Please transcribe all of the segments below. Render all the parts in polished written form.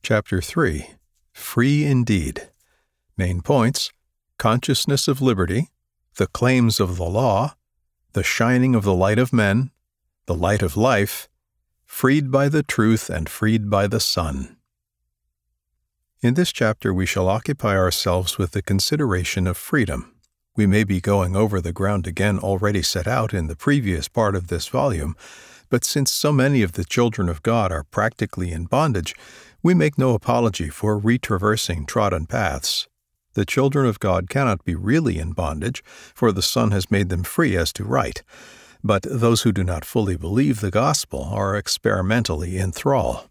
Chapter 3. Free Indeed. Main points: consciousness of liberty, the claims of the law, the shining of the light of men, the light of life, freed by the truth and freed by the Son. In this chapter we shall occupy ourselves with the consideration of freedom. We may be going over the ground again already set out in the previous part of this volume, but since so many of the children of God are practically in bondage, we make no apology for retraversing trodden paths. The children of God cannot be really in bondage, for the Son has made them free as to right, but those who do not fully believe the gospel are experimentally in thrall.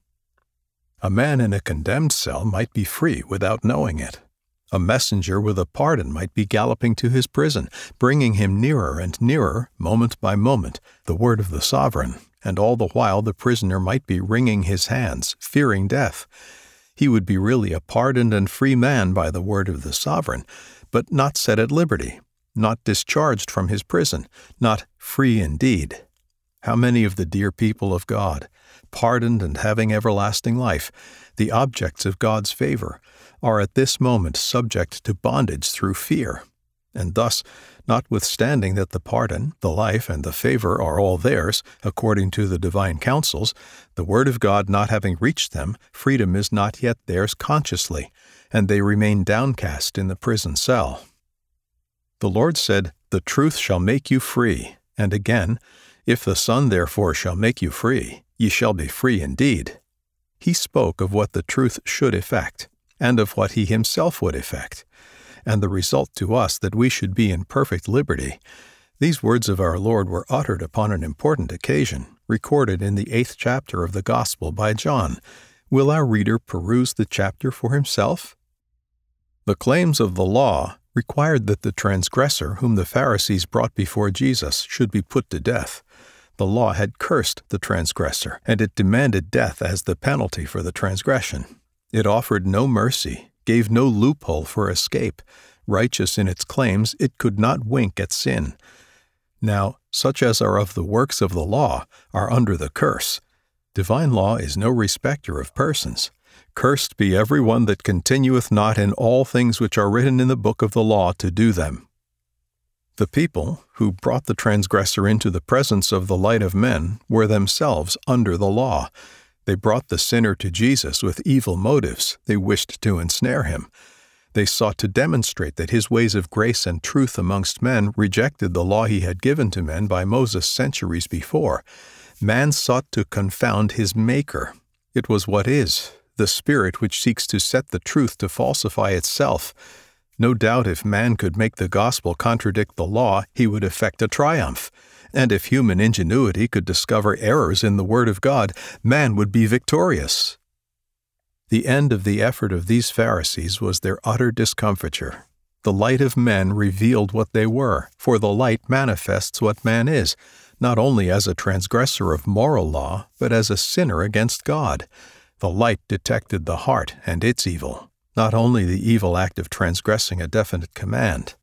A man in a condemned cell might be free without knowing it. A messenger with a pardon might be galloping to his prison, bringing him nearer and nearer, moment by moment, the word of the sovereign, and all the while the prisoner might be wringing his hands, fearing death. He would be really a pardoned and free man by the word of the sovereign, but not set at liberty, not discharged from his prison, not free indeed. How many of the dear people of God, pardoned and having everlasting life, the objects of God's favor, are at this moment subject to bondage through fear, and thus, notwithstanding that the pardon, the life, and the favor are all theirs, according to the divine counsels, the word of God not having reached them, freedom is not yet theirs consciously, and they remain downcast in the prison cell. The Lord said, "The truth shall make you free," and again, "If the Son therefore shall make you free, ye shall be free indeed." He spoke of what the truth should effect, and of what he himself would effect, and the result to us that we should be in perfect liberty. These words of our Lord were uttered upon an important occasion, recorded in the 8th chapter of the Gospel by John. Will our reader peruse the chapter for himself? The claims of the law required that the transgressor whom the Pharisees brought before Jesus should be put to death. The law had cursed the transgressor, and it demanded death as the penalty for the transgression. It offered no mercy, gave no loophole for escape. Righteous in its claims, it could not wink at sin. Now, such as are of the works of the law are under the curse. Divine law is no respecter of persons. Cursed be every one that continueth not in all things which are written in the book of the law to do them. The people, who brought the transgressor into the presence of the light of men, were themselves under the law. They brought the sinner to Jesus with evil motives. They wished to ensnare him. They sought to demonstrate that his ways of grace and truth amongst men rejected the law he had given to men by Moses centuries before. Man sought to confound his Maker. It was what is, the spirit which seeks to set the truth to falsify itself. No doubt if man could make the gospel contradict the law, he would effect a triumph. And if human ingenuity could discover errors in the Word of God, man would be victorious. The end of the effort of these Pharisees was their utter discomfiture. The light of men revealed what they were, for the light manifests what man is, not only as a transgressor of moral law, but as a sinner against God. The light detected the heart and its evil, not only the evil act of transgressing a definite command.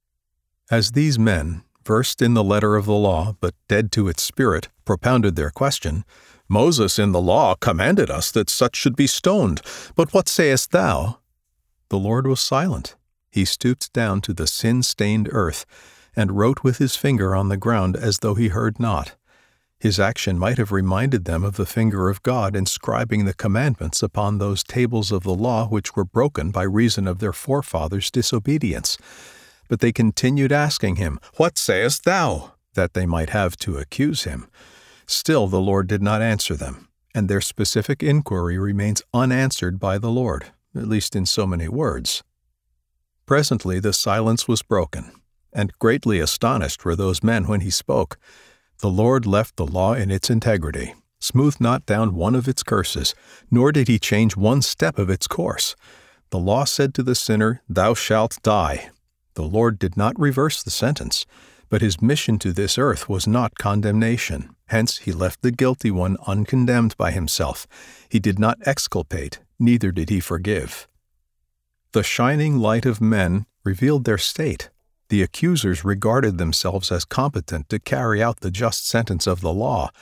As these men, versed in the letter of the law, but dead to its spirit, propounded their question, "Moses in the law commanded us that such should be stoned, but what sayest thou?" The Lord was silent. He stooped down to the sin-stained earth, and wrote with his finger on the ground as though he heard not. His action might have reminded them of the finger of God inscribing the commandments upon those tables of the law which were broken by reason of their forefathers' disobedience. But they continued asking him, "What sayest thou?" that they might have to accuse him. Still the Lord did not answer them, and their specific inquiry remains unanswered by the Lord, at least in so many words. Presently the silence was broken, and greatly astonished were those men when he spoke. The Lord left the law in its integrity, smoothed not down one of its curses, nor did he change one step of its course. The law said to the sinner, "Thou shalt die." The Lord did not reverse the sentence, but his mission to this earth was not condemnation. Hence he left the guilty one uncondemned by himself. He did not exculpate, neither did he forgive. The shining light of men revealed their state. The accusers regarded themselves as competent to carry out the just sentence of the law,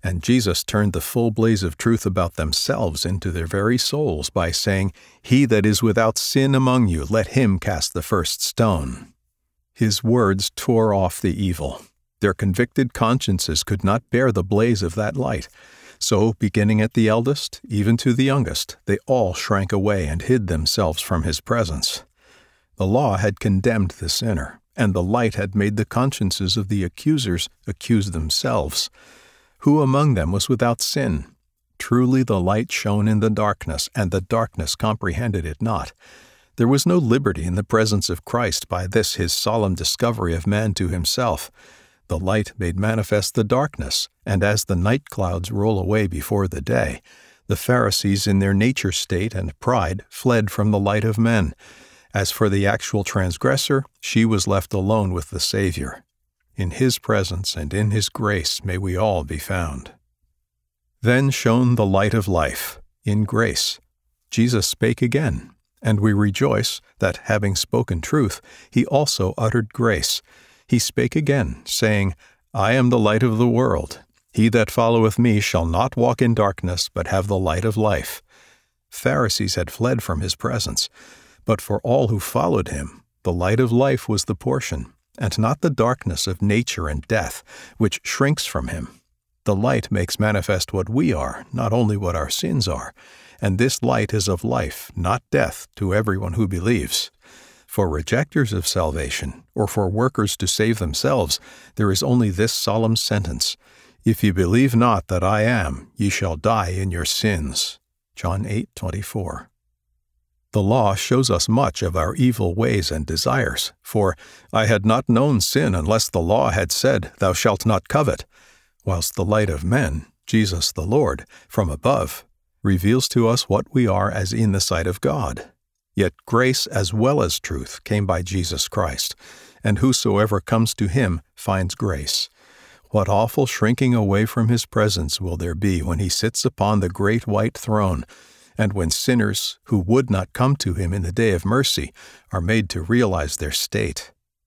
And Jesus turned the full blaze of truth about themselves into their very souls by saying, "He that is without sin among you, let him cast the first stone." His words tore off the evil. Their convicted consciences could not bear the blaze of that light. So, beginning at the eldest, even to the youngest, they all shrank away and hid themselves from his presence. The law had condemned the sinner, and the light had made the consciences of the accusers accuse themselves. Who among them was without sin? Truly the light shone in the darkness, and the darkness comprehended it not. There was no liberty in the presence of Christ by this his solemn discovery of man to himself. The light made manifest the darkness, and as the night clouds roll away before the day, the Pharisees in their nature state and pride fled from the light of men. As for the actual transgressor, she was left alone with the Savior. In his presence and in his grace may we all be found. Then shone the light of life, in grace. Jesus spake again, and we rejoice that, having spoken truth, he also uttered grace. He spake again, saying, I am the light of the world. He that followeth me shall not walk in darkness, but have the light of life. Pharisees had fled from his presence, but for all who followed him, the light of life was the portion, and not the darkness of nature and death, which shrinks from him. The light makes manifest what we are, not only what our sins are, and this light is of life, not death, to everyone who believes. For rejectors of salvation, or for workers to save themselves, there is only this solemn sentence, If ye believe not that I am, ye shall die in your sins. John 8:24. The law shows us much of our evil ways and desires, for I had not known sin unless the law had said, Thou shalt not covet, whilst the light of men, Jesus the Lord, from above, reveals to us what we are as in the sight of God. Yet grace as well as truth came by Jesus Christ, and whosoever comes to him finds grace. What awful shrinking away from his presence will there be when he sits upon the great white throne, and when sinners who would not come to him in the day of mercy are made to realize their state.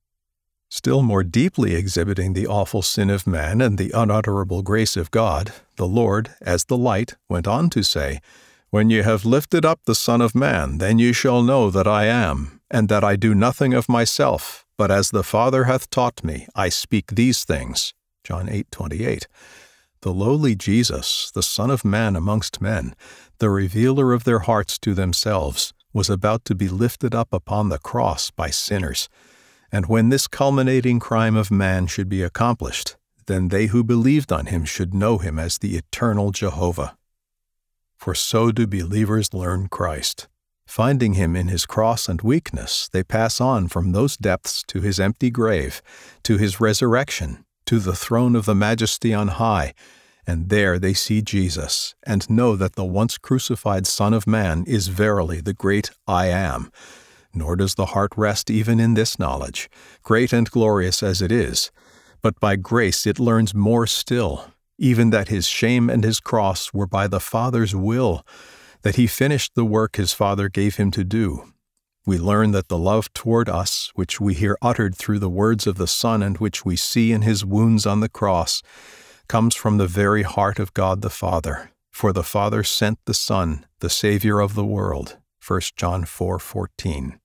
Still more deeply exhibiting the awful sin of man and the unutterable grace of God, the Lord, as the light, went on to say, When ye have lifted up the Son of Man, then ye shall know that I am, and that I do nothing of myself, but as the Father hath taught me, I speak these things. John 8:28. The lowly Jesus, the Son of Man amongst men, the revealer of their hearts to themselves, was about to be lifted up upon the cross by sinners. And when this culminating crime of man should be accomplished, then they who believed on him should know him as the eternal Jehovah. For so do believers learn Christ. Finding him in his cross and weakness, they pass on from those depths to his empty grave, to his resurrection, to the throne of the Majesty on high, and there they see Jesus, and know that the once crucified Son of Man is verily the great I Am. Nor does the heart rest even in this knowledge, great and glorious as it is, but by grace it learns more still, even that his shame and his cross were by the Father's will, that he finished the work his Father gave him to do. We learn that the love toward us, which we hear uttered through the words of the Son and which we see in his wounds on the cross, comes from the very heart of God the Father. For the Father sent the Son, the Savior of the world. 1 John 4:14.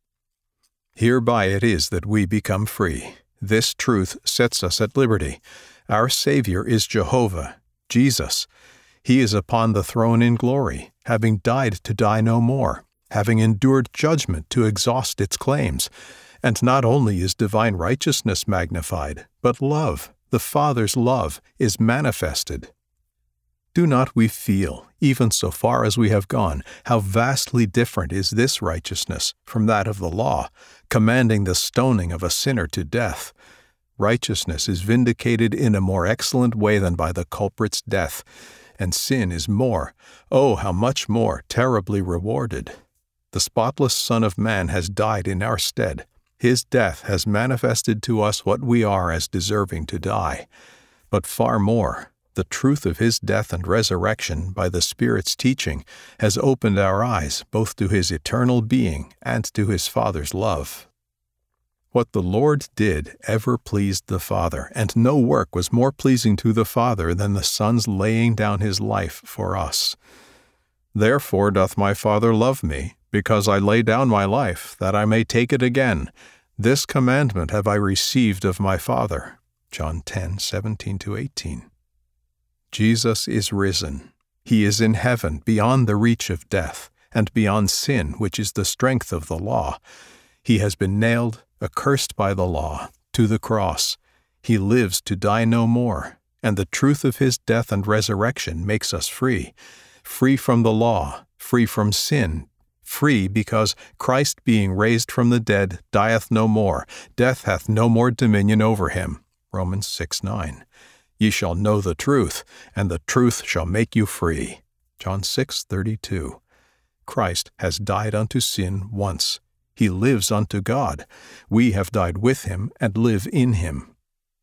Hereby it is that we become free. This truth sets us at liberty. Our Savior is Jehovah, Jesus. He is upon the throne in glory, having died to die no more, having endured judgment to exhaust its claims. And not only is divine righteousness magnified, but love, the Father's love, is manifested. Do not we feel, even so far as we have gone, how vastly different is this righteousness from that of the law, commanding the stoning of a sinner to death? Righteousness is vindicated in a more excellent way than by the culprit's death, and sin is more, oh, how much more, terribly rewarded. The spotless Son of Man has died in our stead. His death has manifested to us what we are as deserving to die. But far more, the truth of his death and resurrection by the Spirit's teaching has opened our eyes both to his eternal being and to his Father's love. What the Lord did ever pleased the Father, and no work was more pleasing to the Father than the Son's laying down his life for us. Therefore doth my Father love me, because I lay down my life, that I may take it again. This commandment have I received of my Father. John 10:17-18. Jesus is risen. He is in heaven, beyond the reach of death, and beyond sin, which is the strength of the law. He has been nailed, accursed by the law, to the cross. He lives to die no more, and the truth of his death and resurrection makes us free. Free from the law, free from sin, free because Christ being raised from the dead dieth no more, death hath no more dominion over him. Romans 6:9. Ye shall know the truth, and the truth shall make you free. John 6:32. Christ has died unto sin once. He lives unto God. We have died with him and live in him.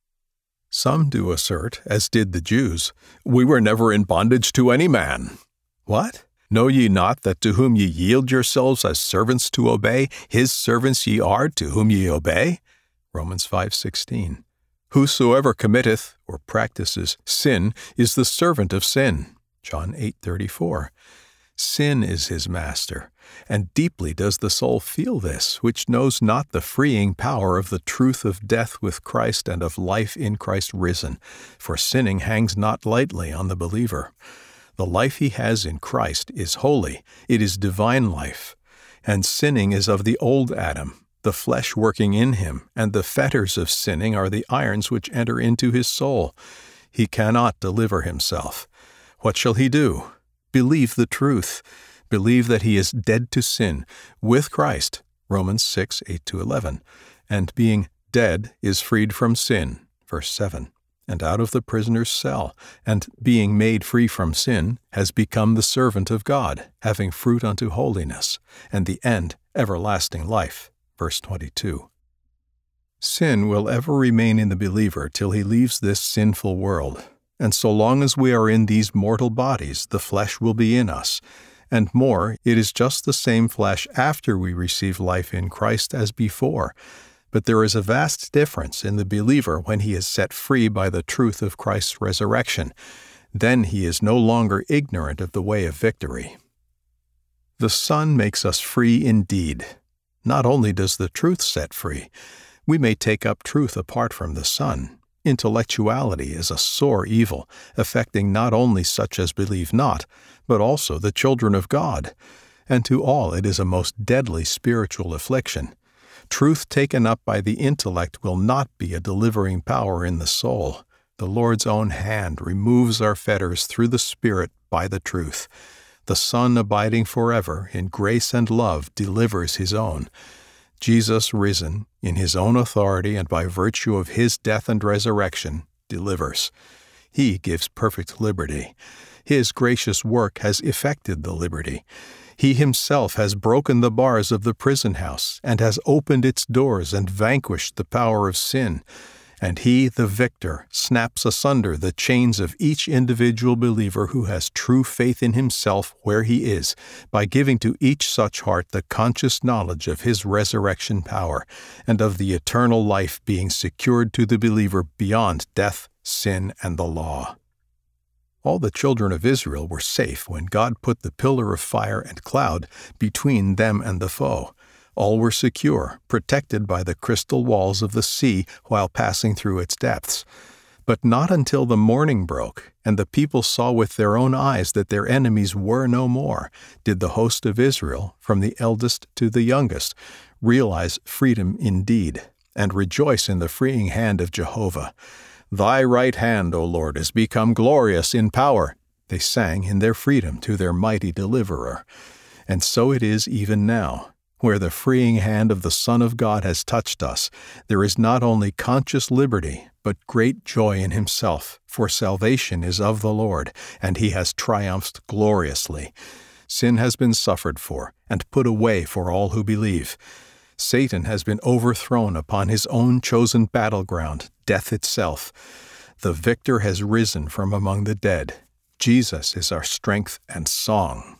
Some do assert, as did the Jews, we were never in bondage to any man. What? Know ye not that to whom ye yield yourselves as servants to obey, his servants ye are to whom ye obey? Romans 5:16. Whosoever committeth or practices sin is the servant of sin. John 8:34. Sin is his master, and deeply does the soul feel this, which knows not the freeing power of the truth of death with Christ and of life in Christ risen, for sinning hangs not lightly on the believer. The life he has in Christ is holy, it is divine life, and sinning is of the old Adam, the flesh working in him, and the fetters of sinning are the irons which enter into his soul. He cannot deliver himself. What shall he do? Believe the truth. Believe that he is dead to sin with Christ, Romans 6:8-11, and being dead is freed from sin, verse 7, and out of the prisoner's cell, and being made free from sin, has become the servant of God, having fruit unto holiness, and the end everlasting life, verse 22. Sin will ever remain in the believer till he leaves this sinful world. And so long as we are in these mortal bodies, the flesh will be in us. And more, it is just the same flesh after we receive life in Christ as before. But there is a vast difference in the believer when he is set free by the truth of Christ's resurrection. Then he is no longer ignorant of the way of victory. The Son makes us free indeed. Not only does the truth set free, we may take up truth apart from the Son. Intellectuality is a sore evil, affecting not only such as believe not, but also the children of God. And to all it is a most deadly spiritual affliction. Truth taken up by the intellect will not be a delivering power in the soul. The Lord's own hand removes our fetters through the Spirit by the truth. The Son abiding forever in grace and love delivers his own. Jesus risen, in his own authority and by virtue of his death and resurrection, delivers. He gives perfect liberty. His gracious work has effected the liberty. He himself has broken the bars of the prison house and has opened its doors and vanquished the power of sin. And he, the victor, snaps asunder the chains of each individual believer who has true faith in himself where he is, by giving to each such heart the conscious knowledge of his resurrection power, and of the eternal life being secured to the believer beyond death, sin, and the law. All the children of Israel were safe when God put the pillar of fire and cloud between them and the foe. All were secure, protected by the crystal walls of the sea while passing through its depths. But not until the morning broke, and the people saw with their own eyes that their enemies were no more, did the host of Israel, from the eldest to the youngest, realize freedom indeed, and rejoice in the freeing hand of Jehovah. Thy right hand, O Lord, is become glorious in power, they sang in their freedom to their mighty deliverer. And so it is even now. Where the freeing hand of the Son of God has touched us, there is not only conscious liberty, but great joy in himself, for salvation is of the Lord, and he has triumphed gloriously. Sin has been suffered for, and put away for all who believe. Satan has been overthrown upon his own chosen battleground, death itself. The victor has risen from among the dead. Jesus is our strength and song.